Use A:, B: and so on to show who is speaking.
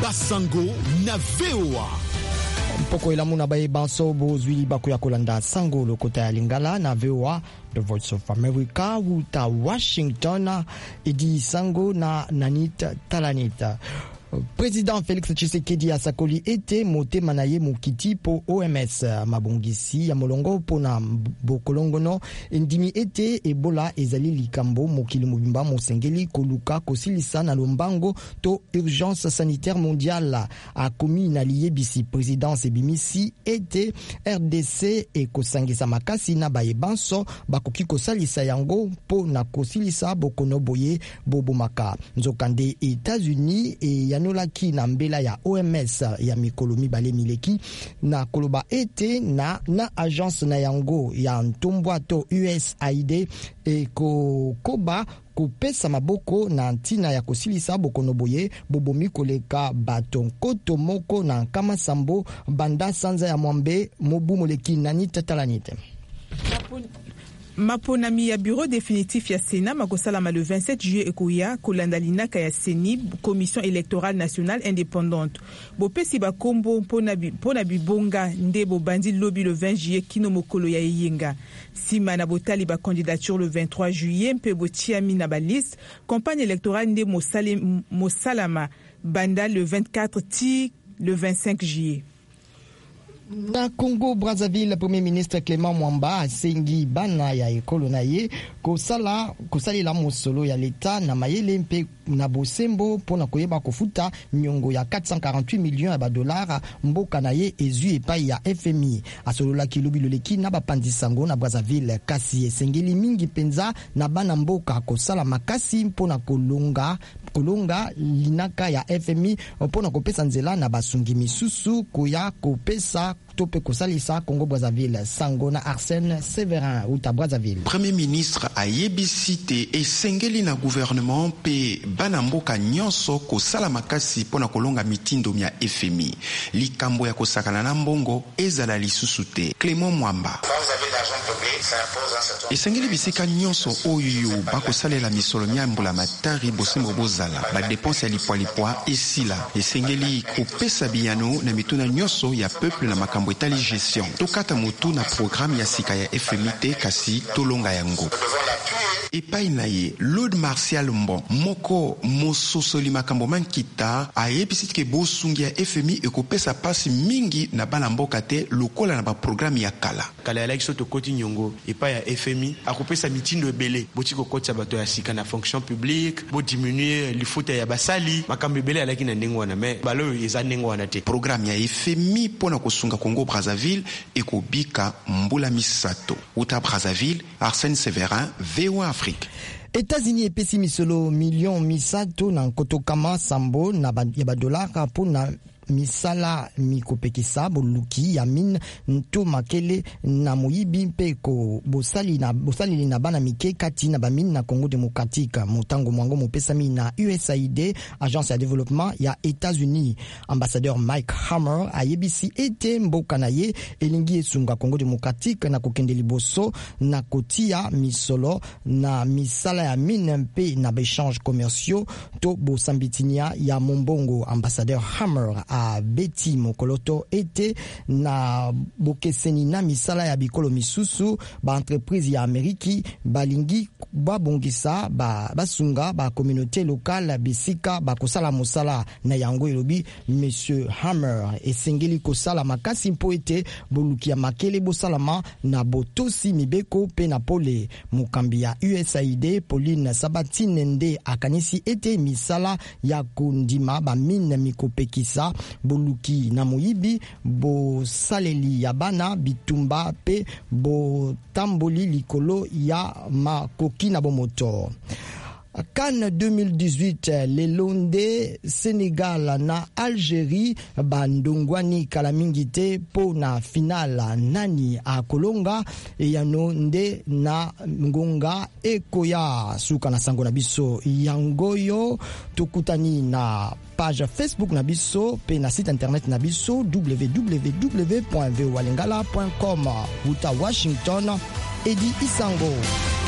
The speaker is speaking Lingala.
A: Basango na VOA.
B: Mpoko ilamu na baye banso bozwili bako ya kolanda sango lokota ya Lingala na VOA, The Voice of America, wuta Washington, edi sango na Nanita Talanita. Président Félix Tshisekedi asakoli ete motema na ye mokiti po OMS mabongisi ya molongo pona bokolongono ndimi ete Ebola ezali likambo mokili mobimba mosengeli koluka kosilisa na lombango to urgence sanitaire mondiale akomi na liyebisi présidence ebimisi ete RDC ekosangisa makasi na bayebanso bakoki kosalisa yango po na kosilisa bokono boye bobomaka nzokande États-Unis e yanolaki na mbela ya OMS ya mikolo mibale mileki na koloba ete na agence na yango ya ntombwa to USAID kokoba kopesa maboko na ntina ya kosilisa bokono boye bobomi koleka bato nkoto moko na nkama sambo banda sanza ya mwambe mobu moleki Nanita Talanite.
C: Maponami ya bureau définitif ya Sénat makosalama le 27 juillet ekoya kolanda linaka ya CENI, Commission électorale nationale indépendante. Bopesi bakombo pona bibonga nde bobandi lobi le 20 juillet kino mokolo ya yenga. Sima na botali ba candidature le 23 juillet mpe botiami na ba liste, campagne électorale nde mosalama banda le 24 ti le 25 juillet.
B: Na Congo Brazzaville, Premier ministre Clément Mwamba asengi bana ya ekolo na ye kosalela mosolo ya leta na mayele mpe na bosembo pona koyeba kofuta nyongo ya 448 millions ya $, mboka na ye ezui epai ya FMI. Asolola kilobi loleki na bapandisango na Brazzaville kasi esengeli mingi penza na bana mboka kosala makasi pona kolonga linaka ya FMI pona kopesa nzela na basungi misusu koya kopesa tope kosalisa Congo Brazzaville. Sango na Arsène Séverin uta Brazzaville.
D: Premier ministre ayebisi te esengeli na gouvernement pe bana mboka nyonso kosala makasi pona kolonga mitindo mya FMI. Likambo ya kosakana na mbongo ezala lisusu te. Clément Mwamba esengeli bisika nyonso oyo bakosalela misolo mya mbula matari bosembo bozala badepense ya lipwa esila. Esengeli kopesa biyano na mituna nyonso ya peuple na makambo etali gestion. Tokata motu na programme ya sika ya FMI te kasi tolonga yango. Epai na ye, Lord Martial Mbon, moko mososoli makambo mankita, ayebisi ke bosungi ya FMI ekopesa pasi mingi na bana mboka te lokola na ba programme ya kala.
E: Kala ya lakso to koti nyongo, epai ya FMI, akopesa mitindo ebele, boti ko koti bato ya sika na fonction publique, bo diminuer lifuta ya basali, makambo ebele alaki na ndengo wana, mais balo eza ndengo wana te.
D: Programme ya FMI pona kosunga Congo Brazzaville ekobika mbula misato. Uta Brazzaville, Arsène Séverin, VOA Afrique.
B: États-Unis epesi misolo million misato na nkotokama sambo na ya $, pona misala mikopekisa boluki ya mine nto makele na moyibi mpeko bosali na bana mike kati na bamine na Congo démocratique. Motango mwango mopesami na USAID, agence ya développement ya États-Unis. Ambassadeur Mike Hammer ayebisi ete mboka na ye elingi esunga Congo démocratique na kokende liboso na kotia misolo na misala ya mine mpe na béchange commerciaux to bosambitinia ya mombongo. Ambassadeur Hammer a beti mokoloto ete na bokeseni na misala ya bikolo misusu ba entreprise ya Ameriki balingi babongisa basunga ba communauté locale bisika bakosala mosala na yango elobi Monsieur Hammer. Esengeli kosala makasi mpo ete boluki ya makele bosalama na botosi mibeko pe na pole. Mokambi ya USAID Pauline Sabatine nde akanisi ete misala ya kundima bamine mikopekisa boluki na moyibi bo saleli ya bana bitumba pe bo tamboli likolo ya makoki na bomoto. Cannes 2018, Lelonde, Sénégal na Algérie, bandongwani kalamingite po na finala nani a Kolonga eyano nde na ngonga ekoya suka na sango na biso yangoyo tokutani na page Facebook na biso pe na site internet na biso www.voalingala.com. Uta Washington, Edi Isango.